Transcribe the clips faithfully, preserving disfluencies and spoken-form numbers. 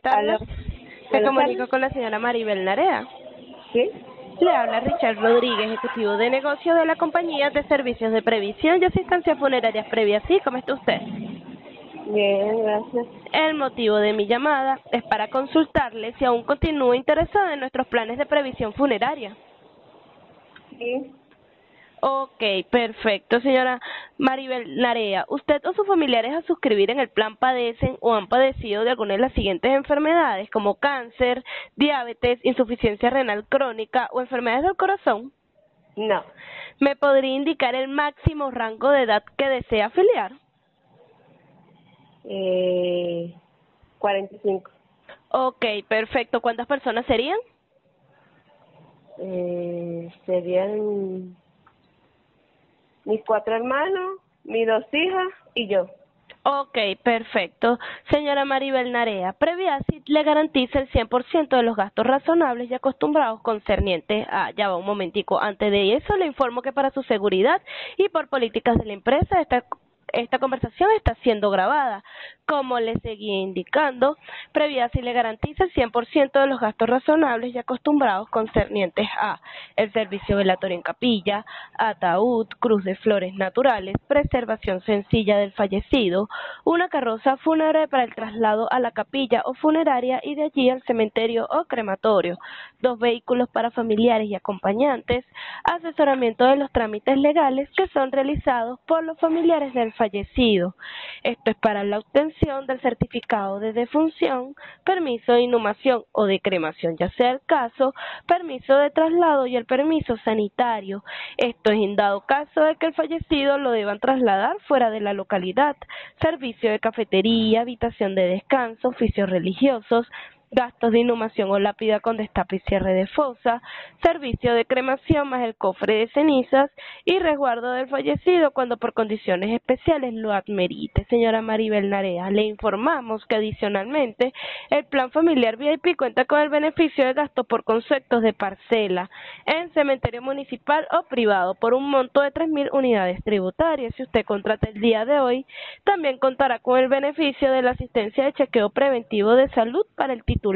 tardes. Aló. Me Buenas comunico tardes. con la señora Maribel Narea. ¿Sí? Le habla Richard Rodríguez, ejecutivo de negocio de la compañía de servicios de previsión y asistencia funeraria previa. ¿Sí? ¿Cómo está usted? Bien, gracias. El motivo de mi llamada es para consultarle si aún continúa interesada en nuestros planes de previsión funeraria. Sí. Ok, perfecto, señora Maribel Narea. ¿Usted o sus familiares a suscribir en el plan padecen o han padecido de alguna de las siguientes enfermedades como cáncer, diabetes, insuficiencia renal crónica o enfermedades del corazón? No. ¿Me podría indicar el máximo rango de edad que desea afiliar? Eh, cuarenta y cinco. Ok, perfecto. ¿Cuántas personas serían? Eh, serían mis cuatro hermanos, mis dos hijas y yo. Ok, perfecto. Señora Maribel Narea, Previasit le garantiza el cien por ciento de los gastos razonables y acostumbrados concernientes a... Ya va un momentico. Antes de eso, le informo que para su seguridad y por políticas de la empresa, esta, esta conversación está siendo grabada. Como le seguí indicando, Previasit le garantiza el cien por ciento de los gastos razonables y acostumbrados concernientes a el servicio velatorio en capilla, ataúd, cruz de flores naturales, preservación sencilla del fallecido, una carroza fúnebre para el traslado a la capilla o funeraria y de allí al cementerio o crematorio, dos vehículos para familiares y acompañantes, asesoramiento de los trámites legales que son realizados por los familiares del fallecido. Esto es para la obtención del certificado de defunción, permiso de inhumación o de cremación, ya sea el caso, permiso de traslado y el permiso sanitario. Esto es en dado caso de que el fallecido lo deban trasladar fuera de la localidad, servicio de cafetería, habitación de descanso, oficios religiosos, gastos de inhumación o lápida con destape y cierre de fosa, servicio de cremación más el cofre de cenizas y resguardo del fallecido cuando por condiciones especiales lo admerite. Señora Maribel Narea, le informamos que adicionalmente el plan familiar V I P cuenta con el beneficio de gasto por conceptos de parcela en cementerio municipal o privado por un monto de tres mil unidades tributarias. Si usted contrata el día de hoy, también contará con el beneficio de la asistencia de chequeo preventivo de salud para el titular.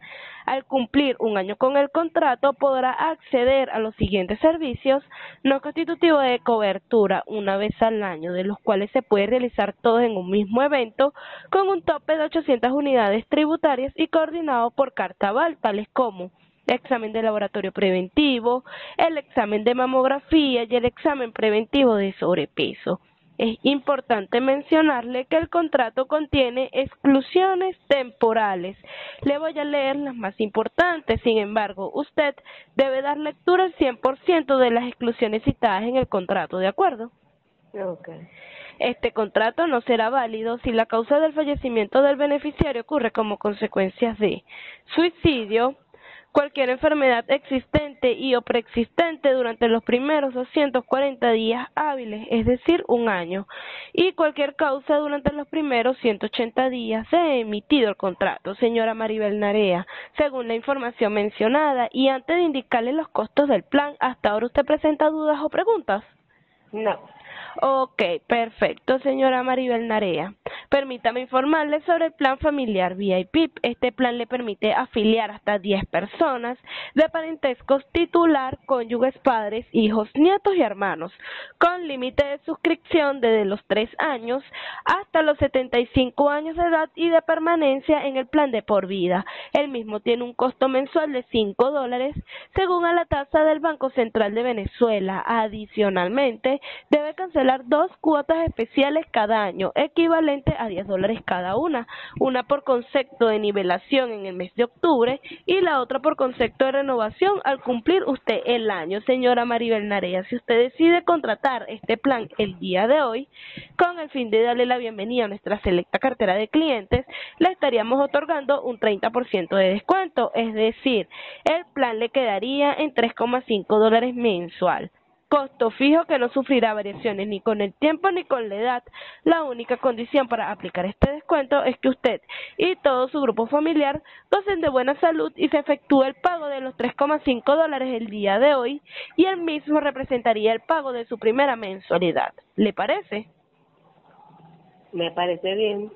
Al cumplir un año con el contrato, podrá acceder a los siguientes servicios no constitutivos de cobertura una vez al año, de los cuales se puede realizar todos en un mismo evento, con un tope de ochocientas unidades tributarias y coordinado por carta aval, tales como examen de laboratorio preventivo, el examen de mamografía y el examen preventivo de sobrepeso. Es importante mencionarle que el contrato contiene exclusiones temporales. Le voy a leer las más importantes. Sin embargo, usted debe dar lectura al cien por ciento de las exclusiones citadas en el contrato, ¿de acuerdo? Ok. Este contrato no será válido si la causa del fallecimiento del beneficiario ocurre como consecuencias de suicidio, cualquier enfermedad existente y o preexistente durante los primeros doscientos cuarenta días hábiles, es decir, un año, y cualquier causa durante los primeros ciento ochenta días de emitido el contrato. Señora Maribel Narea, según la información mencionada y antes de indicarle los costos del plan, ¿hasta ahora usted presenta dudas o preguntas? No. Ok, perfecto, señora Maribel Narea. Permítame informarle sobre el plan familiar V I P. Este plan le permite afiliar hasta diez personas de parentescos titular, cónyuges, padres, hijos, nietos y hermanos, con límite de suscripción desde los tres años hasta los setenta y cinco años de edad y de permanencia en el plan de por vida. El mismo tiene un costo mensual de cinco dólares según a la tasa del Banco Central de Venezuela. Adicionalmente, debe cancelar dos cuotas especiales cada año, equivalente a diez dólares cada una, una por concepto de nivelación en el mes de octubre y la otra por concepto de renovación al cumplir usted el año. Señora Maribel Narea, si usted decide contratar este plan el día de hoy, con el fin de darle la bienvenida a nuestra selecta cartera de clientes, le estaríamos otorgando un treinta por ciento de descuento, es decir, el plan le quedaría en tres coma cinco dólares mensual. Costo fijo que no sufrirá variaciones ni con el tiempo ni con la edad. La única condición para aplicar este descuento es que usted y todo su grupo familiar gocen de buena salud y se efectúe el pago de los tres coma cinco dólares el día de hoy y el mismo representaría el pago de su primera mensualidad. ¿Le parece? Me parece bien.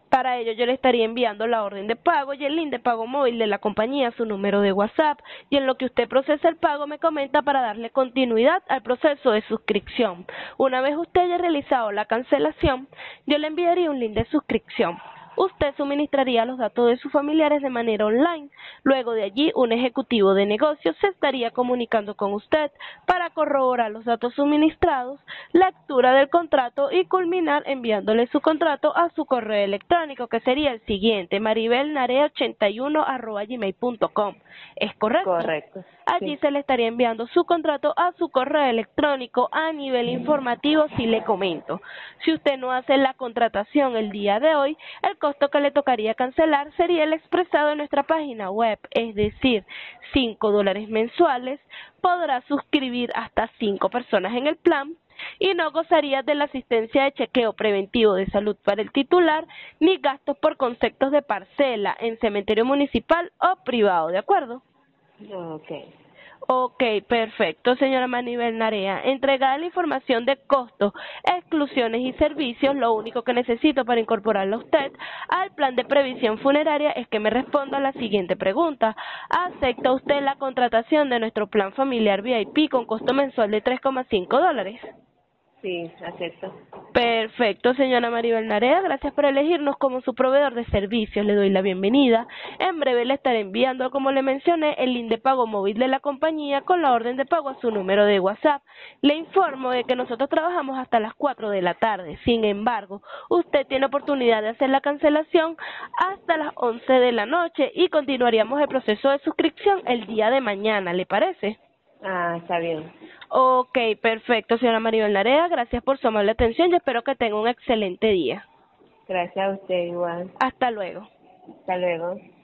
Para ello yo le estaría enviando la orden de pago y el link de pago móvil de la compañía, su número de WhatsApp, y en lo que usted procesa el pago me comenta para darle continuidad al proceso de suscripción. Una vez usted haya realizado la cancelación, yo le enviaría un link de suscripción. Usted suministraría los datos de sus familiares de manera online. Luego de allí, un ejecutivo de negocios se estaría comunicando con usted para corroborar los datos suministrados, lectura del contrato y culminar enviándole su contrato a su correo electrónico, que sería el siguiente, maribelnarea ochenta y uno arroba gmail punto com. ¿Es correcto? Correcto. Allí Sí. se le estaría enviando su contrato a su correo electrónico. A nivel informativo, si le comento, si usted no hace la contratación el día de hoy, el costo que le tocaría cancelar sería el expresado en nuestra página web, es decir, cinco dólares mensuales. Podrá suscribir hasta cinco personas en el plan y no gozaría de la asistencia de chequeo preventivo de salud para el titular, ni gastos por conceptos de parcela en cementerio municipal o privado, ¿de acuerdo? Ok. Ok, perfecto, señora Maribel Narea. Entregada la información de costos, exclusiones y servicios, lo único que necesito para incorporarla a usted al plan de previsión funeraria es que me responda a la siguiente pregunta. ¿Acepta usted la contratación de nuestro plan familiar V I P con costo mensual de tres coma cinco dólares? Sí, acepto. Perfecto, señora Maribel Narea, gracias por elegirnos como su proveedor de servicios, le doy la bienvenida. En breve le estaré enviando, como le mencioné, el link de pago móvil de la compañía con la orden de pago a su número de WhatsApp. Le informo de que nosotros trabajamos hasta las cuatro de la tarde, sin embargo, usted tiene oportunidad de hacer la cancelación hasta las once de la noche y continuaríamos el proceso de suscripción el día de mañana, ¿le parece? Ah, está bien. Ok, perfecto, señora Maribel Narea, gracias por su amable atención y espero que tenga un excelente día. Gracias a usted igual. Hasta luego. Hasta luego.